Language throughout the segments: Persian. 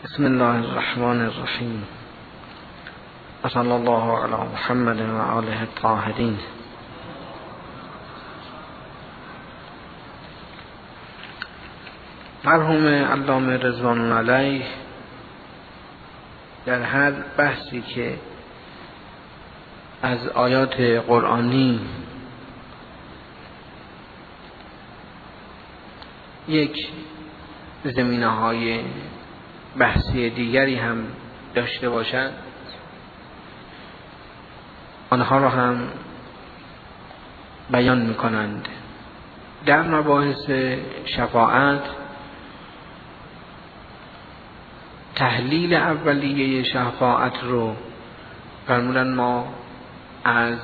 بسم الله الرحمن الرحیم و صلی الله علی محمد و آله الطاهرین. مرحوم علامه رضوان علیه در هر بحثی که از آیات قرآنی یک زمینه‌های بحثی دیگری هم داشته باشد، آنها را هم بیان می‌کنند. در مباحث شفاعت، تحلیل اولیه شفاعت رو فرمودن ما از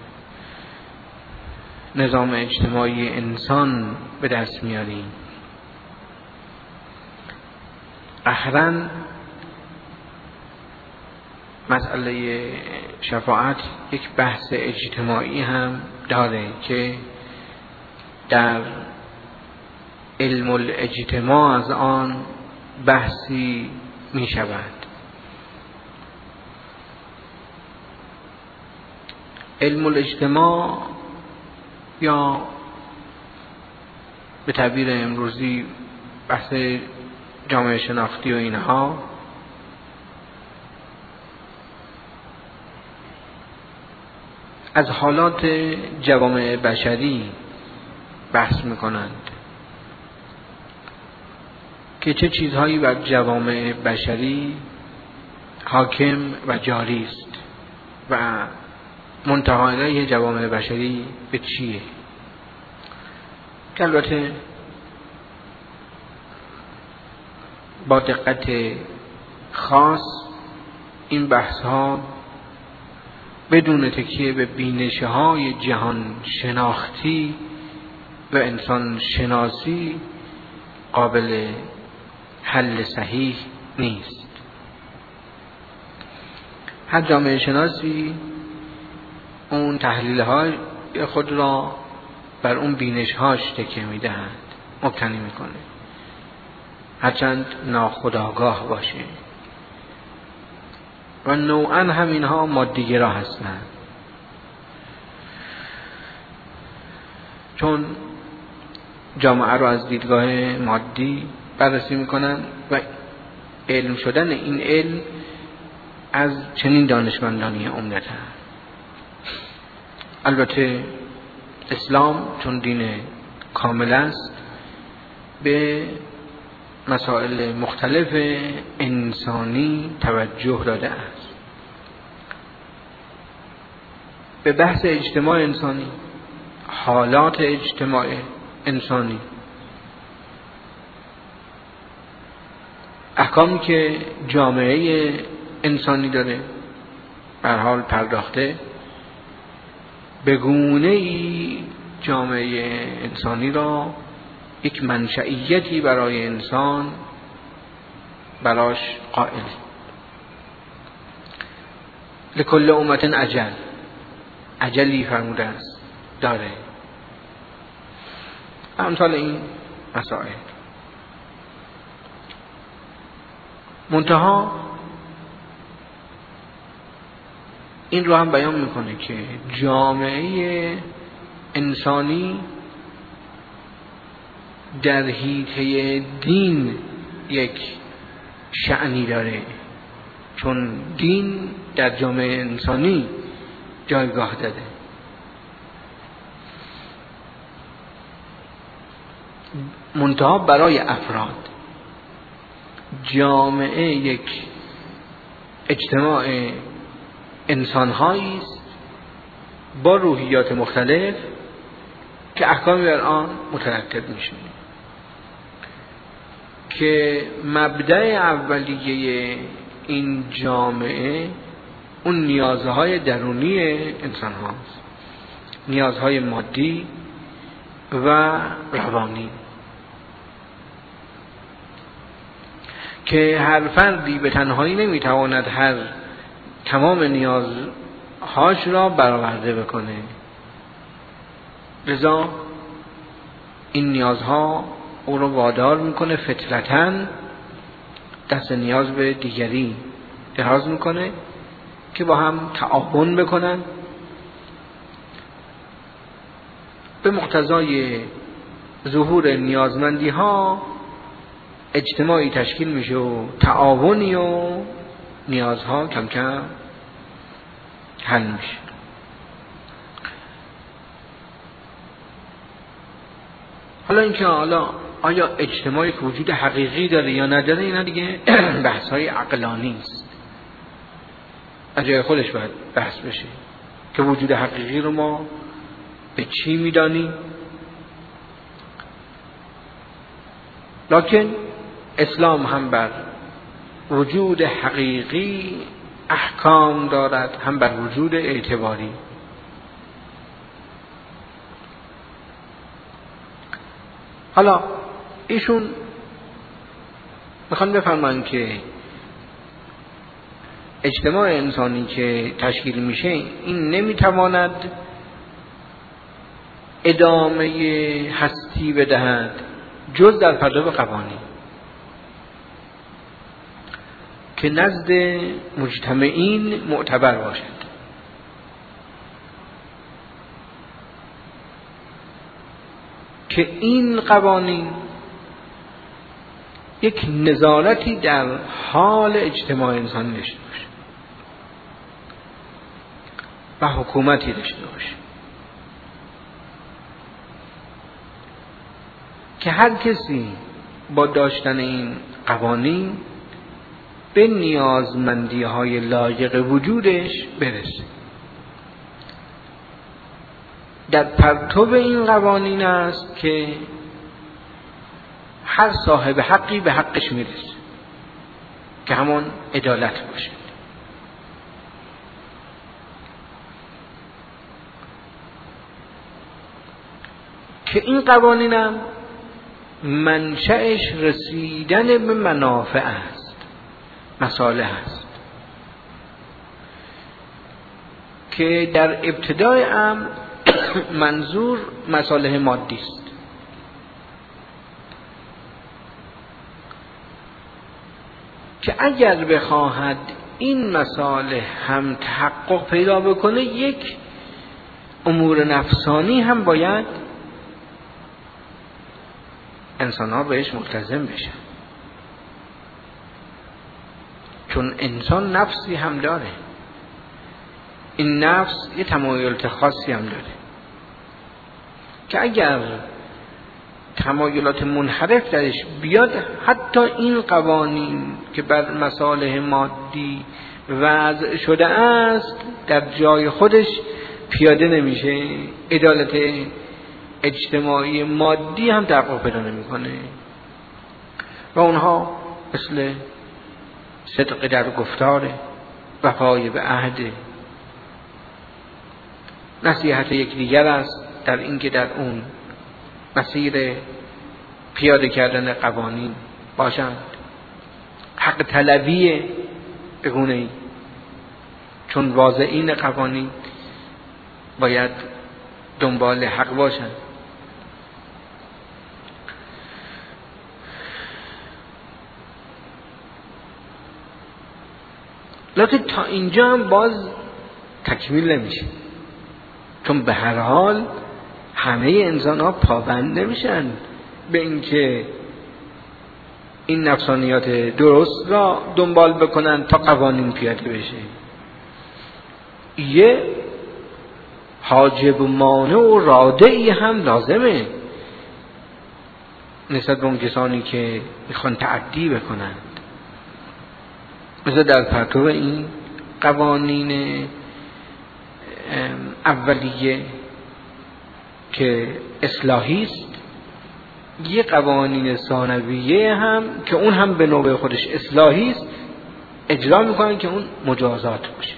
نظام اجتماعی انسان به دست میاریم. اخراً مسئله شفاعت یک بحث اجتماعی هم داره که در علم الاجتماع از آن بحثی می شود. علم الاجتماع یا به تعبیر امروزی بحث جامعه شناختی و اینها از حالات جوامع بشری بحث میکنند که چه چیزهایی بر جوامع بشری حاکم و جاری است و منتهای جوامع بشری به چیه. که البته با دقت خاص این بحث ها بدون تکیه به بینش‌های جهان شناختی و انسان شناسی قابل حل صحیح نیست. هر جامعه شناسی اون تحلیل‌های خود را بر اون بینش‌هاش تکیه می‌دهد، مبتنی می‌کنه، هرچند ناخودآگاه باشه و نوعاً هم اینها مادی‌گرا هستند، چون جامعه رو از دیدگاه مادی بررسی میکنن و علم شدن این علم از چنین دانشمندانی عمدتاً. البته اسلام چون دین کامل است به مسائل مختلف انسانی توجه داده است. به بحث اجتماع انسانی، حالات اجتماع انسانی، احکامی که جامعه انسانی داره به هر حال پرداخته، به گونه‌ای جامعه انسانی را یک منشئیتی برای انسان براش قائل. لکل امت اجل، اجلی فرموده است داره. امثال این مسائل منتها این رو هم بیان میکنه که جامعه انسانی در حیطه دین یک شأنی داره، چون دین در جامعه انسانی جایگاه داده. منتها برای افراد جامعه یک اجتماع انسان‌هایی است با روحیات مختلف که احکامی بر آن مترتب میشه، که مبدأ اولیه این جامعه اون نیازهای درونی انسان هاست، نیازهای مادی و روانی، که هر فردی به تنهایی نمیتواند تمام نیازهاش را برآورده بکنه. لذا این نیازها او رو وادار میکنه فطرتاً دست نیاز به دیگری دراز میکنه که با هم تعاون بکنن. به مقتضای ظهور نیازمندی ها اجتماعی تشکیل میشه و تعاونی و نیازها کم کم حل میشه. حالا اینکه آیا اجتماعی که وجود حقیقی داره یا نداره، اینا دیگه بحث های عقلانی است، از جای خودش باید بحث بشه که وجود حقیقی رو ما به چی میدانیم. لکن اسلام هم بر وجود حقیقی احکام دارد، هم بر وجود اعتباری. حالا ایشون میخوان بفرمایند که اجتماع انسانی که تشکیل میشه این نمیتواند ادامه هستی بدهد جز در پرتو قوانین که نزد مجتمعین معتبر باشد. که این قوانین یک نظارتی در حال اجتماع انسانی داشته باشه و حکومتی داشته باشه که هر کسی با داشتن این قوانین به نیازمندی های لایق وجودش برسه. در پرتو این قوانین است که هر صاحب حقی به حقش میرسه که همون عدالت باشه. که این قوانین هم منشأش رسیدن به منافع است، مصالح است، که در ابتدای امر منظور مصالح مادی است. که اگر بخواهد این مصالح هم تحقق پیدا بکنه، یک امور نفسانی هم باید انسان ها بهش ملتزم بشن، چون انسان نفسی هم داره. این نفس یه تمایلات خاصی هم داره که اگر تمایلات منحرف درش بیاد، حتی این قوانین که بر مصالح مادی وضع شده است در جای خودش پیاده نمیشه. عدالت اجتماعی مادی هم تحقق پیدا نمیکنه و اونها مثل صدق در گفتار، وفای به عهد، نصیحت یکدیگر است در اینکه در اون مسیر پیاده کردن قوانین باشند. حق طلبی به گونه‌ای، چون واضعین قوانین باید دنبال حق باشند. لکن تا اینجا هم باز تکمیل نمیشه، چون به هر حال همه انسان ها پابند نمیشن به اینکه این نفسانیات درست را دنبال بکنن تا قوانین پیاده بشه. یه حاجب و مانع و رادعی هم لازمه نسبت به اون کسانی که میخوان تعدی بکنند. مثلا در پرتو این قوانین اولیه که اصلاحی است، یه قوانین ثانویه هم که اون هم به نوبه خودش اصلاحی است اجرا میکنن که اون مجازات باشه.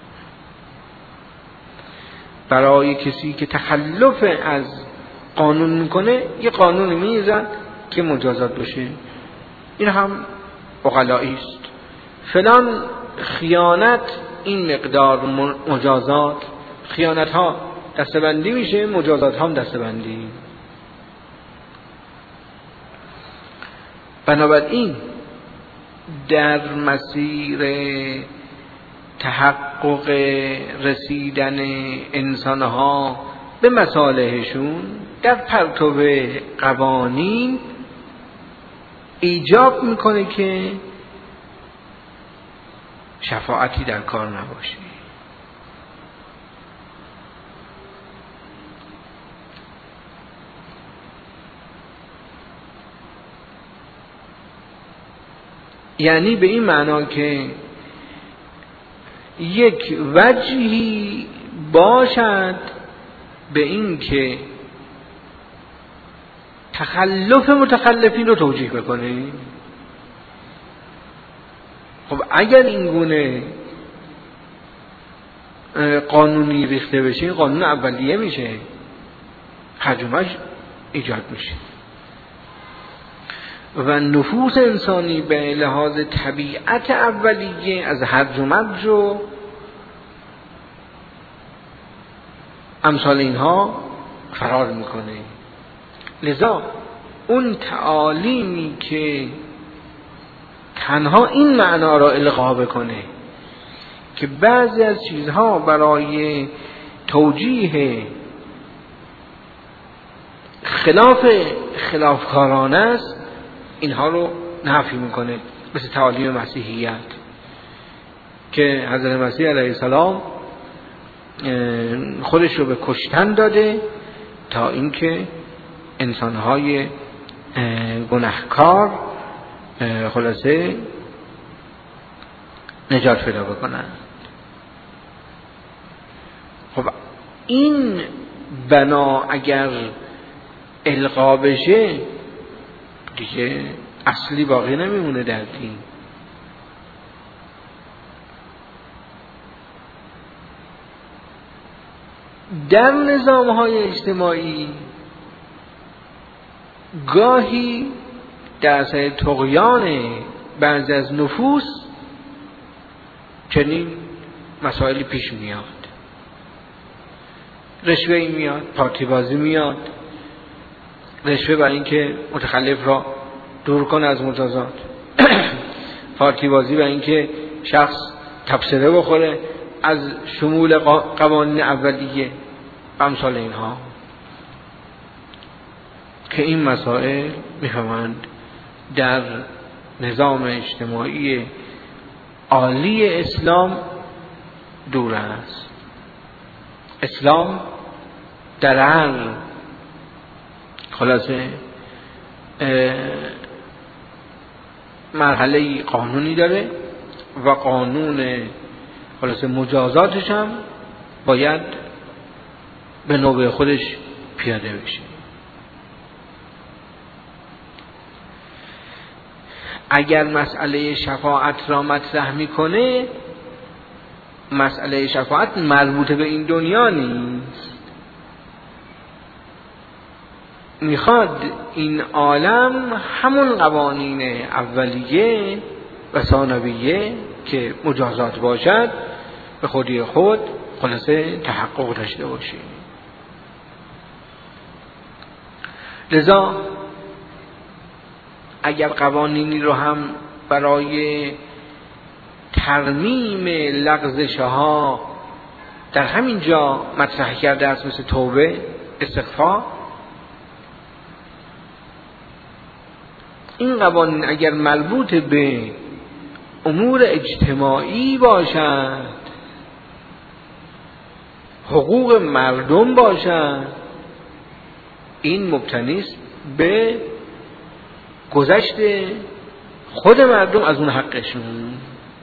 برای کسی که تخلف از قانون میکنه یه قانون میذارن که مجازات باشه. این هم عقلایی است. فلان خیانت این مقدار مجازات، خیانت ها دستبندی میشه، مجازات هم دستبندی. بنابراین در مسیر تحقق رسیدن انسانها به مصالحشون در پرتو قوانین ایجاب میکنه که شفاعتی در کار نباشه. یعنی به این معنا که یک وجهی باشد به این که تخلف متخلفین رو توجیه بکنه. خب اگر این گونه قانونی ریخته بشه، این قانون اولیه میشه، هرجمش ایجاد میشه و نفوس انسانی به لحاظ طبیعت اولیه از هرج و مرج و امثال اینها فرار میکنه. لذا اون تعالیمی که تنها این معنا را القا بکنه که بعضی از چیزها برای توجیه خلافکارانه است، اینها رو نفی میکنه، مثل تعالیم مسیحیت که حضرت مسیح علیه السلام خودش رو به کشتن داده تا اینکه انسانهای گناهکار خلاصه نجات پیدا بکنن. خب این بنا اگر القا بشه دیگه اصلی باقی نمیمونه در دین. در نظام‌های اجتماعی گاهی در اثر طغیان بعضی از نفوس چنین مسائلی پیش میاد. رشوه‌ای میاد، پارتی بازی میاد، رشوه برای اینکه متخلف را دور کنه از مجازات، پارتی بازی برای اینکه شخص تبصره بخوره از شمول قوانین اولیه و امثال اینها، که این مسائل میفهمند در نظام اجتماعی عالی اسلام دور است. اسلام در هر خلاصه مرحله قانونی داره و قانون خلاصه مجازاتش هم باید به نوبه خودش پیاده بشه. اگر مسئله شفاعت را مطرح میکنه، مسئله شفاعت مربوط به این دنیا نیست، میخواد این عالم همون قوانین اولیه و ثانویه که مجازات باشد به خودی خود خلاصه تحقق داشته باشه. لذا اگر قوانینی رو هم برای ترمیم لغزش‌ها در همین جا مطرح کرده است، مثل توبه، استغفار، این قوانین اگر مربوط به امور اجتماعی باشد، حقوق مردم باشد، این مبتنی است به گذشت خود مردم از اون حقشون.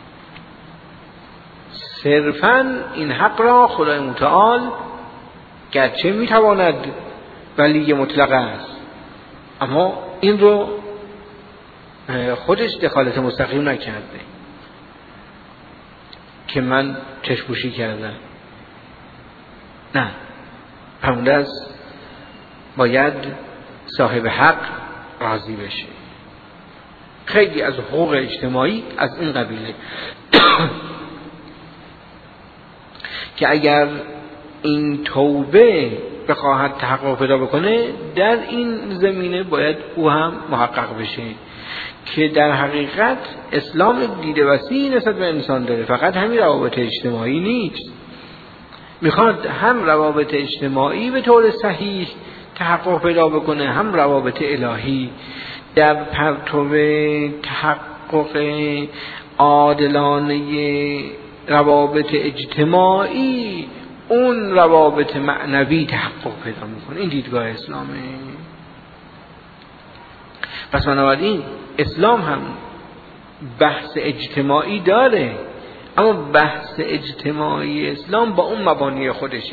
صرفاً این حق را خدای متعال گرچه میتواند ولی مطلق است، اما این رو خودش دخالت مستقیم نکرده که من چشم‌پوشی کردم. نه، فرموده است باید صاحب حق راضی بشه. خیلی از حقوق اجتماعی از این قبیله که اگر این توبه بخواهد تحقق پیدا بکنه، در این زمینه باید او هم محقق بشه. که در حقیقت اسلام دید وسیعی نسبت به انسان داره، فقط همین روابط اجتماعی نیست، میخواد هم روابط اجتماعی به طور صحیح تحقق پیدا بکنه، هم روابط الهی. در پرتو تحقق عادلانه روابط اجتماعی اون روابط معنوی تحقق پیدا میکنه. این دیدگاه اسلامه. پس بنابراین اسلام هم بحث اجتماعی داره، اما بحث اجتماعی اسلام با اون مبانی خودشه،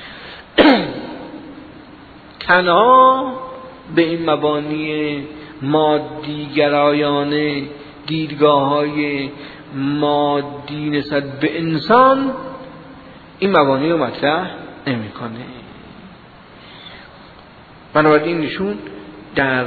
تنها به این مبانی مادی گرایانه، دیدگاه های مادی نسبت به انسان این مبانی رو مطرح نمی کنه. بنابراین نشون در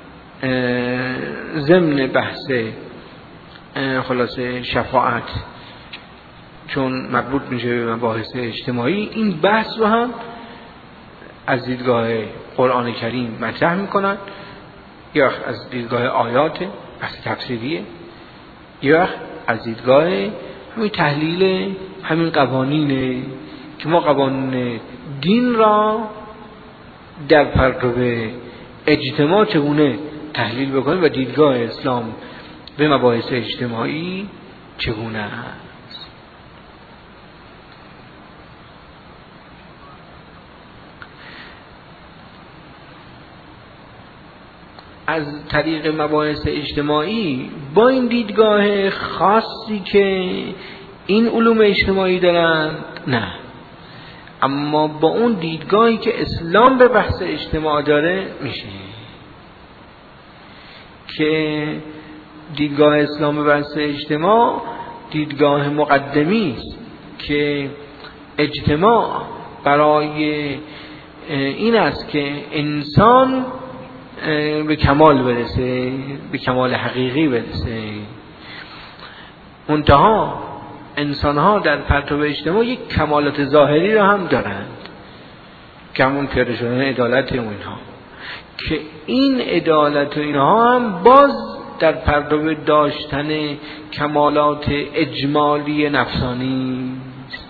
ضمن بحث خلاصه شفاعت چون مربوط میشه به مباحث اجتماعی، این بحث رو هم از دیدگاه قرآن کریم مطرح میکنن، یا از دیدگاه آیات بحث تفسیریه، یا از دیدگاه همین تحلیل همین قوانینه که ما قوانین دین را در پرتو اجتماع چگونه تحلیل بکنیم و دیدگاه اسلام به مباحث اجتماعی چگونه است. از طریق مباحث اجتماعی با این دیدگاه خاصی که این علوم اجتماعی دارند نه، اما با اون دیدگاهی که اسلام به بحث اجتماع داره میشه، که دیدگاه اسلام به بحث اجتماع دیدگاه مقدمی است که اجتماع برای این است که انسان به کمال برسه، به کمال حقیقی برسه. منتها انسان ها در پرتو اجتماع یک کمالات ظاهری را هم دارند که همون پیاده شدن عدالت و اینها، که این عدالت و اینها هم باز در پرتو داشتن کمالات اجمالی نفسانی است.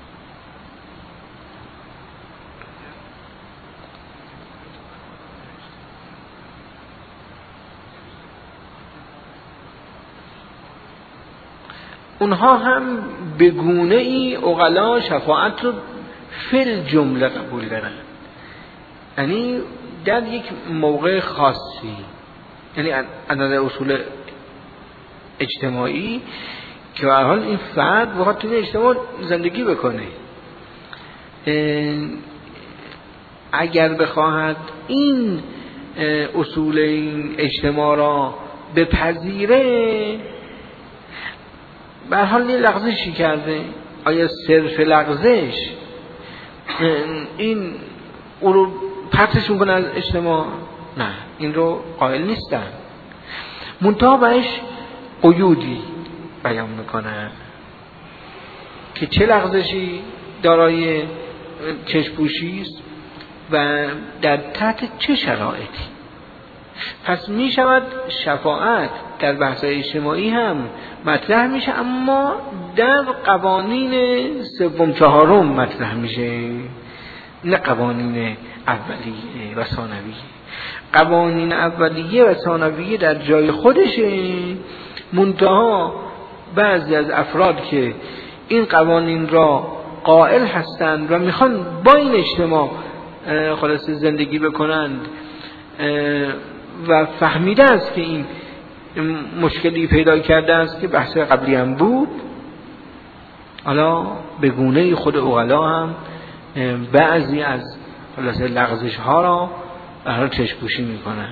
اونها هم به گونه ای عقلا شفاعت رو فی جمله قبول دارن، یعنی در یک موقع خاصی، یعنی از نظر اصول اجتماعی که به هر حال این فرد بخواد توی اجتماع زندگی بکنه، اگر بخواهد این اصول این اجتماع را بپذیره، به هر حال یه لغزشی کرده. آیا صرف لغزش این او رو پرتش میکنه از اجتماع؟ نه، این رو قائل نیستن. منتها بهش قیودی بیان میکنه که چه لغزشی دارای چشم‌پوشی است و در تحت چه شرایطی. پس می شود شفاعت در بحث اجتماعی هم مطرح میشه، اما در قوانین سوم چهارم مطرح میشه، نه قوانین اولیه و ثانویه. قوانین اولیه و ثانویه در جای خودشه، منتها بعضی از افراد که این قوانین را قائل هستند و میخوان با این اجتماع خلاص زندگی بکنند و فهمیده است که این مشکلی پیدا کرده است که بحث قبلی هم بود، حالا به گونه خود عقلا هم بعضی از خلاص لغزش ها را به هر حال چشم‌پوشی میکنن.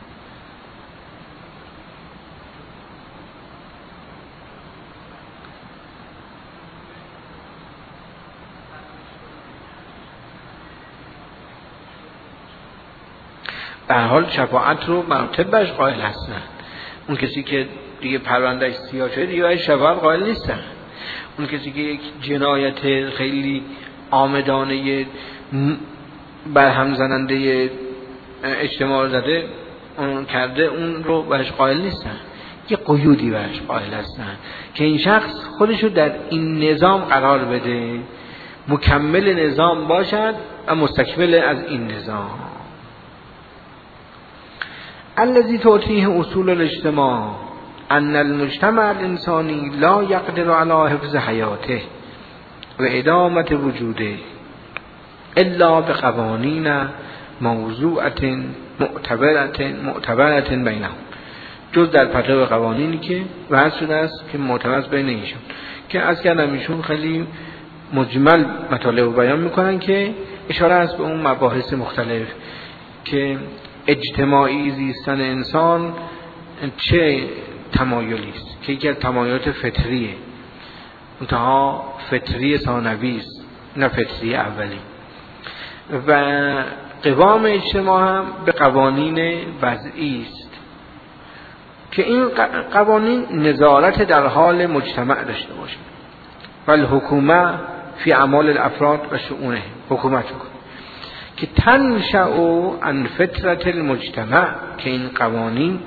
به هر حال شفاعت رو مراتبش قائل هستن. اون کسی که دیگه پروندهش سیاه شده دیگه باید شفاعت قائل نیستن. اون کسی که یک جنایت خیلی آمدانه برهم زننده اجتماع زده اون کرده اون رو بهش قائل نیستن، یه قیودی بهش قائل هستن که این شخص خودشو در این نظام قرار بده، مکمل نظام باشد و مستکمل از این نظام. الذي تعطيه اصول الاجتماع ان المجتمع الانسانی لا يقدر على حفظ حیاته و ادامه وجوده الا بقوانین موضوعة معتبرة بینهم، جز در پرتو قوانینی که وضع شده است که معتبر بین ایشون، که از کردم ایشون خیلی مجمل مطالب رو بیان میکنن که اشاره است به اون مباحث مختلف که اجتماعی زیستن انسان چه تمایلی است، که یکی از تمایلات فطریه، منتها فطری ثانوی است نه فطری اولی، و قوام اجتماع هم به قوانین وضعی است که این قوانین نظارت در حال مجتمع داشته باشه و الحکومه فی اعمال الافراد و شؤونه، حکومت کنه که تنشأ عن فطرت المجتمع، که این قوانین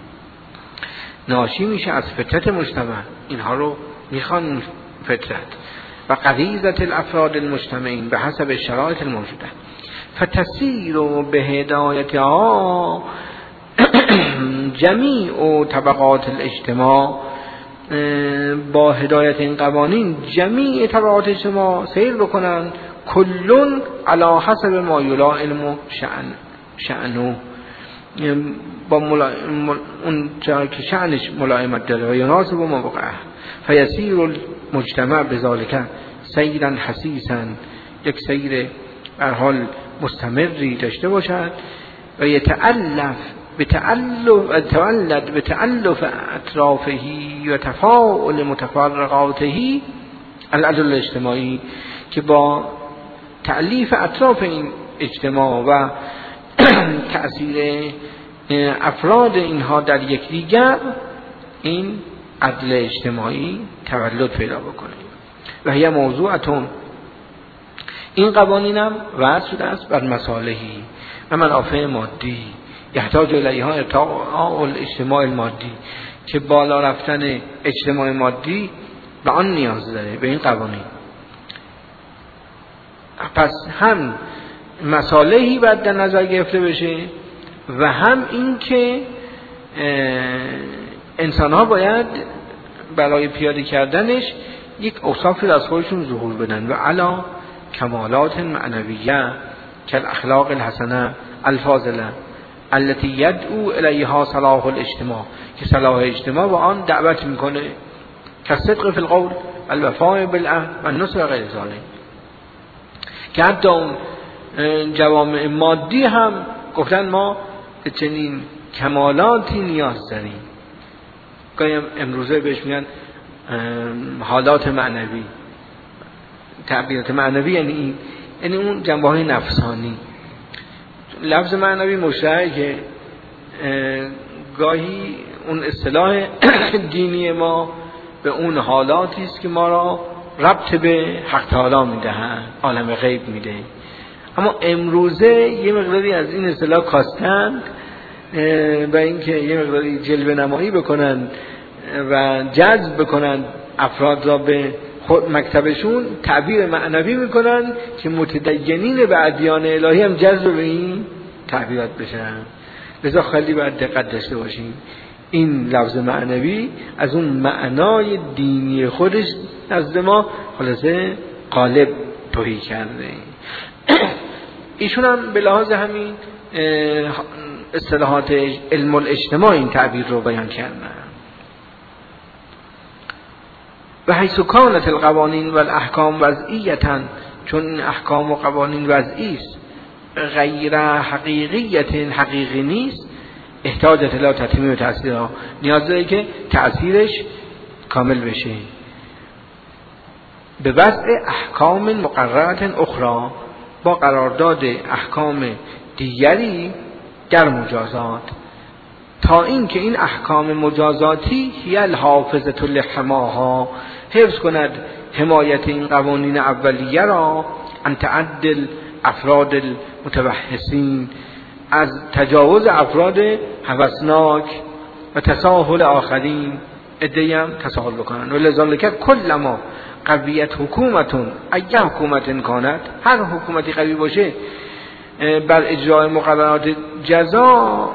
ناشی میشه از فطرت مجتمع، اینها رو میخوان فطرت و غریزه الافراد المجتمعین به حسب شرایط الموجوده، فتسیر به هدایتها جمیع طبقات الاجتماع، با هدایت این قوانین جمیع طبقات اجتماع سیر بکنن، کلون علی حسب ما یلائم شأنه، با اون جایی که شأنش ملائمت داره و یناسب موقعه، فیسیر المجتمع بذالک سیرا حسیسا، یک سیر در حال مستمری داشته باشد و یتألف به تألف اطرافه و تفاعل متفرقاته العدل الاجتماعی، که با تألیف اطراف این اجتماع و تأثیر افراد اینها در یکدیگر این عدل اجتماعی تولد پیدا بکنه. و هی موضوعتون، این قوانین هم وضع شده است بر مصالحی و منافع مادی، یحتاج الیها ارتقاء الاجتماع المادی، که بالا رفتن اجتماع مادی به آن نیاز داره، به این قوانین. پس هم مصالحی باید در نظر گرفته بشه و هم این که انسان ها باید برای پیاده کردنش یک اوصافی از خودشون ظهور بدن و علا کمالات معنویه که الاخلاق الحسنه الفاضله التي يدعو الیها صلاح الاجتماع، که صلاح اجتماع با آن دعوت میکنه، که صدق فی القول الوفاء بالعهد و النصح و غیر ذلک، که حتی اون جوامع مادی هم گفتن ما به چنین کمالاتی نیاز داریم. گاهی امروزه بهش میگن حالات معنوی، تعبیرات معنوی، یعنی اون جنبه‌های نفسانی. لفظ معنوی مشترکه، گاهی اون اصطلاح دینی ما به اون حالاتی است که ما را ربط به حق تعالی میدهند، عالم غیب میده. اما امروزه یه مقداری از این اصطلاح کاستند و اینکه یه مقداری جلوه نمایی بکنن و جذب بکنن افراد را به خود مکتبشون، تعبیر معنوی میکنن که متدینین به ادیان الهی هم جذب به این تعبیرات بشن. لذا خیلی باید دقت داشته باشیم، این لفظ معنوی از اون معنای دینی خودش نزد ما خلاصه قالب توهی کرده. ایشون هم به لحاظ همین اصطلاحات علم الاجتماع این تعبیر رو بیان کردن. و حیث کانت القوانین و الاحکام وضعیتا، چون این احکام و قوانین وضعی است، غیر حقیقیت حقیقی نیست، احتاجت الی تتمیم تأثیرها، نیاز داره که تأثیرش کامل بشه به وضع احکام مقررات اخرى، با قرارداد احکام دیگری در مجازات، تا این که این احکام مجازاتی هی الحافظة لحماها، حفظ کند حمایت این قوانین اولیه را، ان تعدل افراد المتبحثین، از تجاوز افراد هوسناک و تساهل آخرین عده‌ای هم تساهل بکنن. و لذالک کلما قویت حکومتون، اگه حکومت امکانت، هر حکومتی قوی باشه بر اجرای مقررات جزا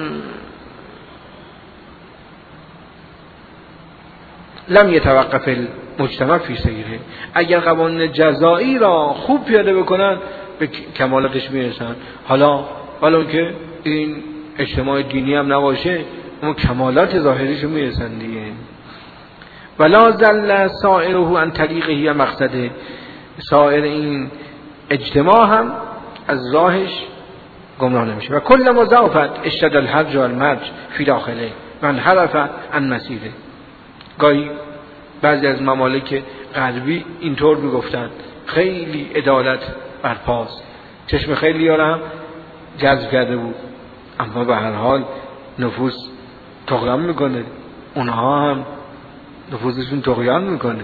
لم یتوقف المجتمع فی سیره، اگر قوانین جزایی را خوب پیاده بکنن به کمالاتش میرسن. حالا که این اجتماع دینی هم نباشه اما کمالات ظاهریشو میرسن دیگه. ولا زل سائره عن طریقه و مقصده، سایر این اجتماع هم از راهش گمراه نمیشه. و کل ما ضعفت اشتد الحرج و المرج فی داخله و انحرف عن مسیره. گاهی بعضی از ممالک غربی اینطور میگفتن خیلی عدالت برپاست، چشم خیلی ها هم جذب کرده بود، اما به هر حال نفوس طغیان میکنه، اونها هم نفوذشون طغیان میکنه،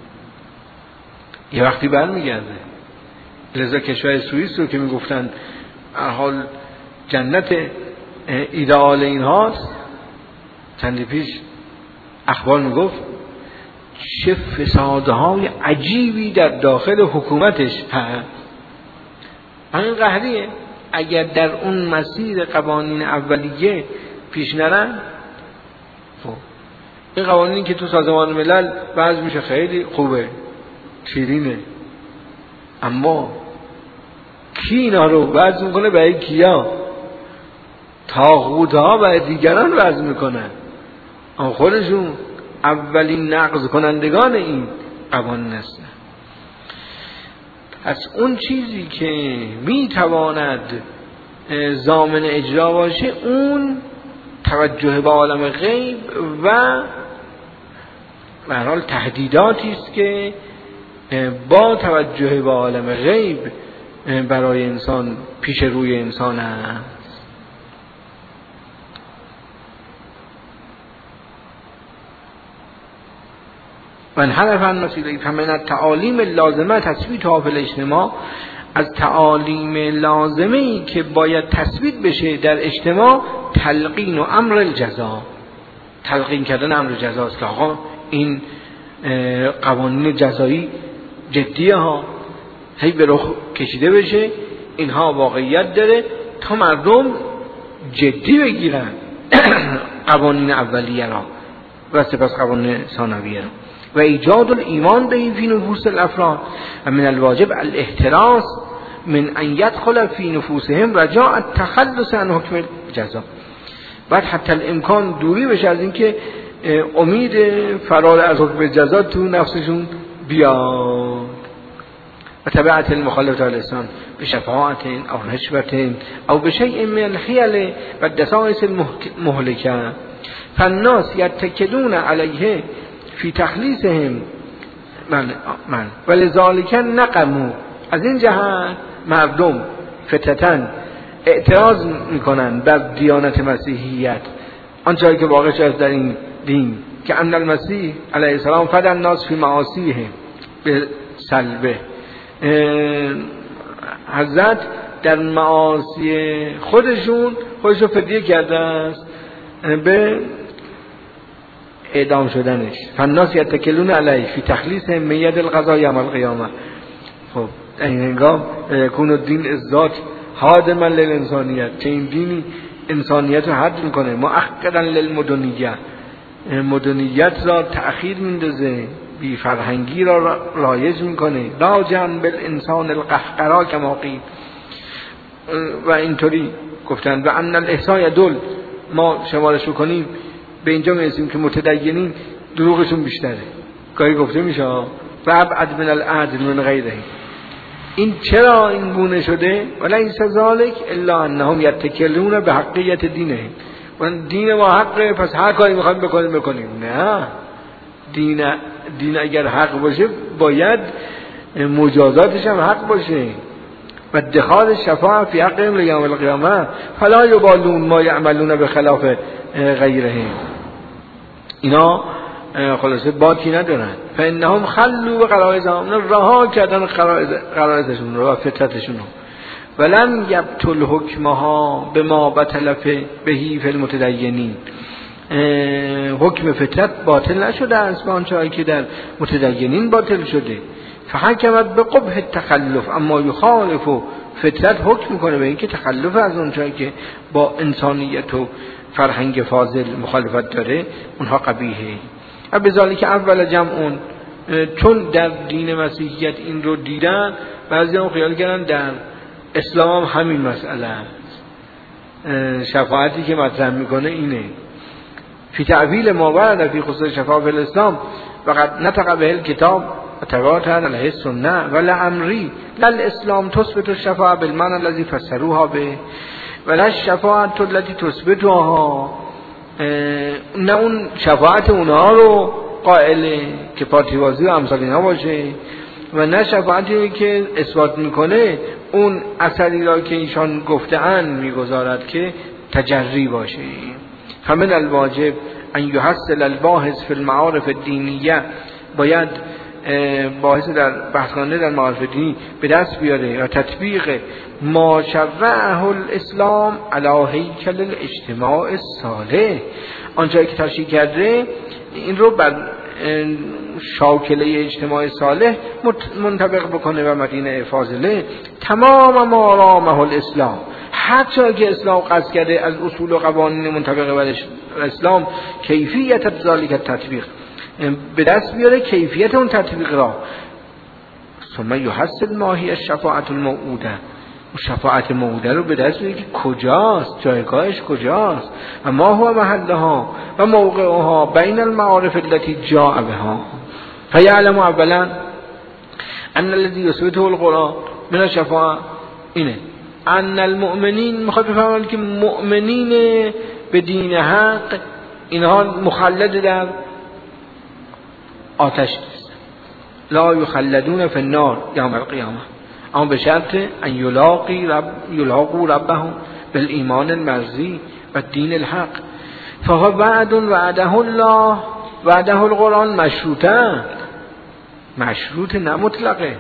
یه وقتی برمیگرده. لذا کشور سوئیس رو که میگفتن هر حال جنت ایدئال این هاست، چندی پیش اخبار میگفت چه فسادهای عجیبی در داخل حکومتش هست. این قهریه، اگر در اون مسیر قوانین اولیه پیش نرن، این قوانینی که تو سازمان ملل بعض میشه خیلی خوبه، شیرینه، اما کی اینا رو وضع میکنه؟ برای کیا؟ طاغوت‌ها برای دیگران وضع میکنن، اما خودشون اولین نقض کنندگان این قوانین هستن. از اون چیزی که میتواند ضامن اجرا باشه اون توجه به عالم غیب و به هر حال تهدیداتی است که با توجه به عالم غیب برای انسان پیش روی انسان است. من حرف عن مسیله فمن التعالیم اللازمه تثبیتها فی الاجتماع، از تعالیم لازمه‌ای که باید تثبیت بشه در اجتماع تلقین و امر الجزا، تلقین کردن امر جزا است که آقا این قوانین جزایی جدیه ها، هی به رخ کشیده بشه، اینها واقعیت داره تا مردم جدی بگیرن قوانین اولیه را و سپس قوانین ثانویه را. و ایجاد الایمان به فی نفوس الافراد و من الواجب الاحتراس من ان يدخل فی نفوسهم رجاء التخلص عن حکم الجزا. بعد حتی الامکان دوری بشه از اینکه امید فرار از حکم جزا تو نفسشون بیاد. و تبعت المخالفت الاسلام بشفاعت او نشوت او بشیء من الحیل و دسائس المهلکه فالناس یتکلون علیه فی تخلیصهم من ولذالک نقموا. از این جهت مردم فتتن اعتراض میکنن بر دیانت مسیحیت، آنچه که واقع شد در این دین که ان المسیح علیه السلام فدى الناس فی معاصیه به سلبه، حضرت در معاصی خودشو فدیه کرده است به اعدام شدنش. فالناس یتکلون علیه فی تخلیص مید القضا یوم القیامه. خب این هنگام یکون الدین الذات حادما للانسانیت، که این دینی انسانیت رو حد میکنه، مؤخرا للمدنیت، مدنیت را تأخیر میندازه، بی فرهنگی را رایج میکنه، راجعا بالانسان القهقرا کما قیل. و اینطوری گفتن و ان الاحصاء یدل، ما شمارش کنیم به اینجا میرسیم که متدینین دروغشون بیشتره. گاهی گفته میشه و ابعد من العدل من غیره. این چرا این گونه شده؟ ولیس ذالک الا انهم یتکلون به حقیت دینه. و دین ما حقه، پس هر کاری میخوایم بکنیم. نه، دین اگر حق باشه باید مجازاتش هم حق باشه. و اتخاذ شفاعه فی حقهم لیوم القیامه فلا یبالون ما یعملون بخلاف غیره. اینا خلاصه باکی ندارن. فانهم خلوا بغرائزهم، رها کردن غرائزشون رو و فطرتشون رو. ولم یبطل حکمها به ما بطلف بهی فی المتدینین. حکم فطرت باطل نشده است به آنچه که در متدینین باطل شده. فحکمت به قبح التخلف اما یخالف فطرت حکم میکنه به اینکه تخلف از اونجایی که با انسانیت و فرهنگ فاضل مخالفت داره اونها قبیحه. و بذالک اول جمعون، چون در دین مسیحیت این رو دیدن بعضی هم خیال کردن در اسلام هم همین مسئله است. شفاعتی که مطرح میکنه اینه فی تعویل ما ورد فی خصوص شفاعت فی الاسلام وقد نطق به الکتاب تواتر علیه السنه ولعمری للاسلام تثبت الشفاعه بالمعنى الذي فسروها به ولا الشفاعه التي تثبتها، نه اون شفاعت اونها رو قائله که پارتیوازی و امثال اینا باشه و نه شفاعتی که اثبات میکنه اون اثری را که ایشان گفته‌اند میگذارد که تجری باشه. فمن الواجب ان یحصل الباحث فی المعارف الدینیه، باید باحث در بحث‌خواننده در معارف دینی به دست بیاره و تطبیق ما شرعه الاسلام علی هیکل الاجتماع الصالح، آنجایی که تشریح کرده این رو بر شاکله اجتماع صالح منطبق بکنه و مدینه فاضله تمام ما رامه الاسلام، هر جایی که اسلام قصد کرده از اصول و قوانین منطبق بر اسلام کیفیت ذالک تطبیق به دست بیاره، کیفیت اون تطبیق را. ثم یحصل ما هی الشفاعت الموعوده، شفاعت موعوده رو به دست بیاره که کجاست، جایگاهش کجاست و ما هو محلها و موقعها بین المعارف التي جاء بها. فیعلم اولا ان الذي يثبته القرآن من الشفاعه اینه ان المؤمنین، میخواد بفهمند که مؤمنین به دین حق اینها مخلد در آتش نیست، لا یخلدون فی النار یوم القیامه، اما به شرط ان یلاقوا ربهم بالایمان المرضی و دین الحق. فهو وعد وعده الله وعده القرآن مشروطه، مشروط نه مطلقه.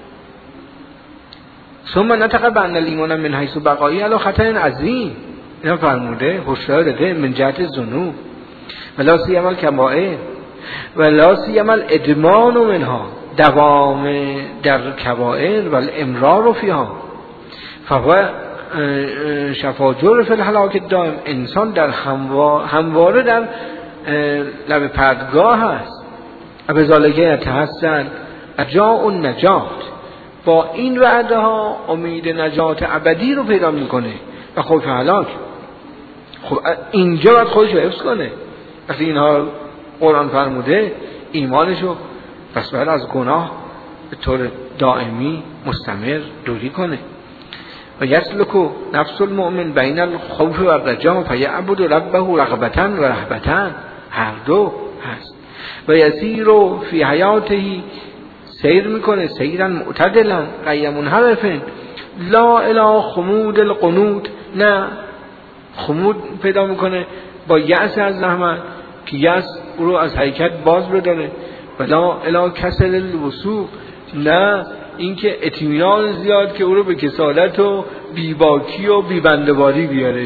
ثم نطق بان الایمان من حیث بقایی علی خطر عظیم، اینا فرموده هشدار داده من جهت ذنوب ولا سیما الکبائر ولا سیما الادمان منها، دوام در کبائر و الامرار فیها. فهو شفاجر فی الهلاک الدائم، انسان در همواره در لب پرتگاه هست. بذالک یتحصل رجاء النجات، با این وعده ها امید نجات ابدی رو پیدا میکنه و خوف هلاک. خب اینجا باید خودش رو حفظ کنه، وقتی اینها قرآن فرموده ایمانشو پس باید از گناه به طور دائمی مستمر دوری کنه. و یسلکو نفس المؤمن بین الخوف و الرجا فیعبد ربه رغبتا و رهبتا، هر دو هست. و یسیرو فی حیاته، سیر میکنه سیرا معتدلا غیر منحرفا لا الی خمود القنوط، نه خمود پیدا میکنه با یأس از رحمت که یأس او رو از حرکت باز بداره، ولا الی کسل الوسوق، نه اینکه اطمینان زیاد که او رو به کسالت و بیباکی و بیبنده‌باری بیاره.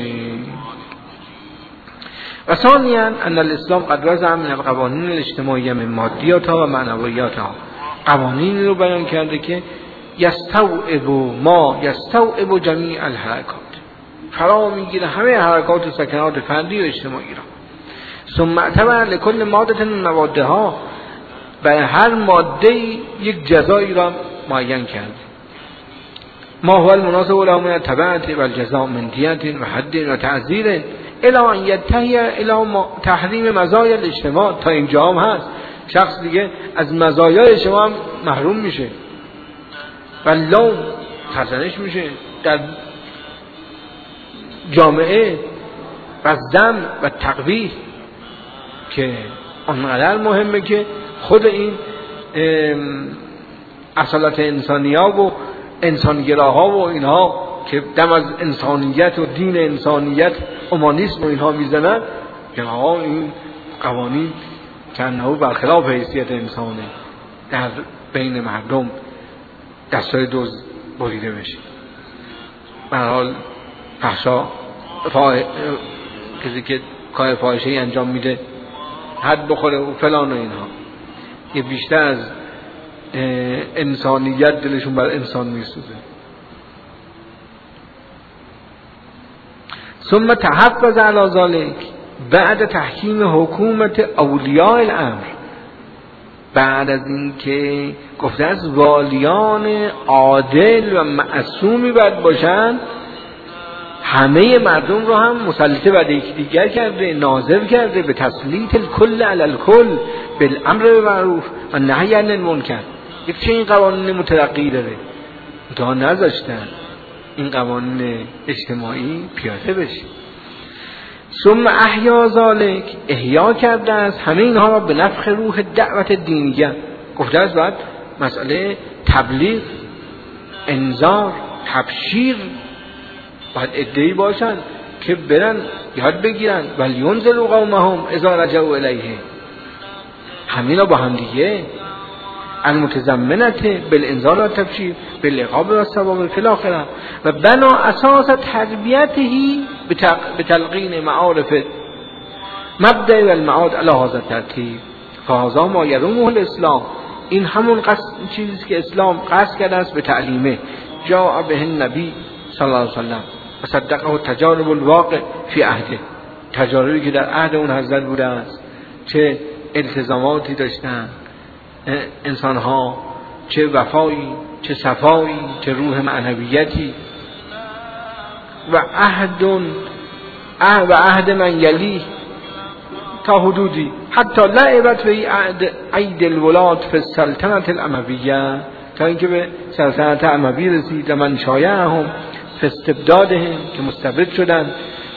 و ثانیاً ان الاسلام قد وضع من القوانین الاجتماعی من مادیاتها و معنویاتها، قوانین رو بیان کرده که یستوعب جمیع الحرکات، فرا میگیره همه حرکات و سکنات فردی و اجتماعی را. ثم اعتبر لکل ماده من موادها، برای هر ماده یک جزایی را معین کرده. ما هو المناسب له من التبعات و الجزاء من دیت و حد و تعزیر الی ان ينتهی الی تحریم مزایا الاجتماع، تا اینجا هم هست شخص دیگه از مزایای اجتماع محروم میشه و لوم سرزنش میشه در جامعه و ذم و تقویح که آنقدر مهمه که خود این اصالت انسانی‌ها و انسانگراها و اینها که دم از انسانیت و دین انسانیت اومانیسم و اینها میزنن، جنها این قوانین کنهو برخلاف حیثیت انسانه در بین مردم دستای دوز بریده بشه. به هر حال کسی که کار فاحشه‌ای انجام میده حد بخوره و فلان و اینها، یه بیشتر از انسانیت دلشون بر انسان میسوزه. ثم تحفظ علی ذلك بعد تحکیم حکومت اولیاء الامر، بعد از این که گفته از والیان عادل و معصومی باید باشن، همه مردم رو هم مسلط بر یکدیگر کرده، ناظر کرده به تسلیط الکل علی الکل بالامر بالمعروف و نهی عن المنکر. یک چنین قوانین مترقی داره، تا نذاشتن این قوانین اجتماعی پیاده بشه. ثم احیا ذلک، احیا کرده است همه اینها را به نفخ روح دعوت دینیه. گفته است باید مسئله تبلیغ، انذار، تبشیر باید ادعی باشن که برن یاد بگیرن ولینذروا قومهم اذا رجعوا الیه. همینا با هم دیگه المتضمنه بالانذار و تبشیر بالعقاب و الثواب فی الاخره و بنا اساس تربیته بتلقین معارف مبدأ و المعاد علی هذا الترتیب فهذا ما یرومه الاسلام. این همون چیزی که اسلام قصد کرده است به تعلیمه. جاء به النبی صلی الله علیه وسلم و صدقه تجارب الواقع فی عهده، تجاربی که در عهد اون حضرت بوده است، چه التزاماتی داشتن انسانها، چه وفایی، چه صفایی، چه روح معنویتی و عهد من یلی تا حدودی حتی لعبت به عید الولاد فی السلطنت الامویه، تا اینکه به سلطنت اموی رسید و من شایعهم فی استبدادهم که مستبد شدن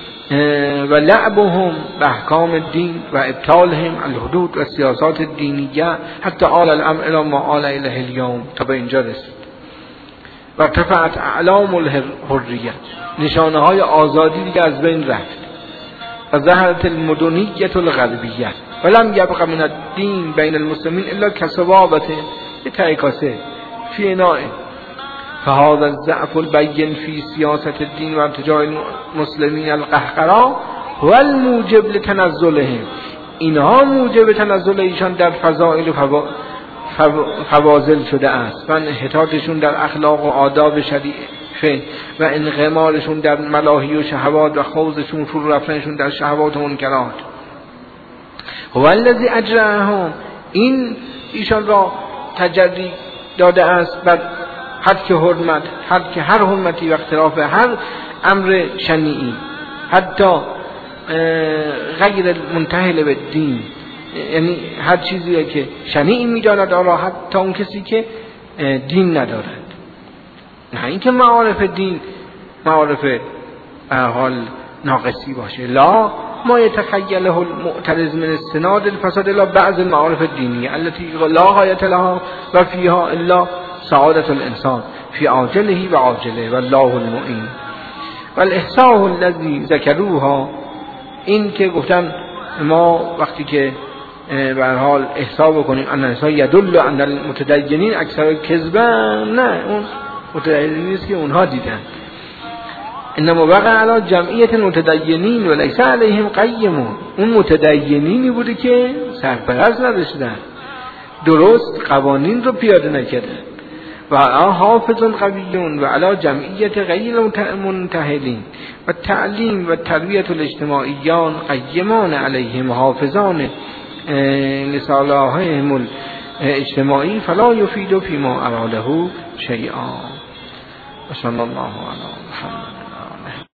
و لعبهم به احکام الدین و ابطالهم الحدود و سیاسات دینیه حتی آل الامر الی ما آل الیه اليوم، تا به اینجا رسید. و ارتفعت اعلام الحریت، نشانه های آزادی دیگه از بین رفت. و ظهرت المدنیت الغربیه ولم یبق من الدین بین المسلمین الا کسبابته یه تایکاسه فی اناء. فهذا الضعف البین فی سیاست الدین و ارتجاع المسلمین القهقرا هو الموجب لتنزلهم، اینها موجب تنزل ایشان در فضائل و فواضل شده است و انحطاطشون در اخلاق و آداب شریفه و انغمارشون در ملاهی و شهوات و خوضشون فرو رفتنشون در شهوات و منکرات. هو الذی اجرهم، این ایشان را تجری داده است بر حد که حرمت، حد که هر حرمتی و اختلاف هر امر شنیعی، حتی غیر منتهل به دین، یعنی هر چیزی که شنیعی می‌داند آن حتی اون کسی که دین ندارد، نه اینکه معارف دین معارف حال ناقصی باشه. لا ما يتخيله المعترض من استناد الفساد الى بعض المعارف الدینیه التي لا غایة لها و فيها الا سعادة الانسان في عاجله و عاجله والله المعین. والاحصاء الذي ذكروها، این که گفتن ما وقتی که به هر حال احصا بکنیم ان احصا یدل ان المتدینین اکثر کذبن، نه اون متدینین نیست که اونها دیدن، انما وقع علی جمعیت متدینین و لیس علیهم قیمون، اون متدینینی بوده که سرپرست نداشتن، درست قوانین رو پیاده نکردن. و علی حافظ قویون و علی جمعیت غیر منتهلین و تعلیم و تربیت الاجتماعیان قیمان علیهم حافظان لصالحهم الاجتماعی فلا یفید فیما اراده شیئا. و صلی الله علی محمد.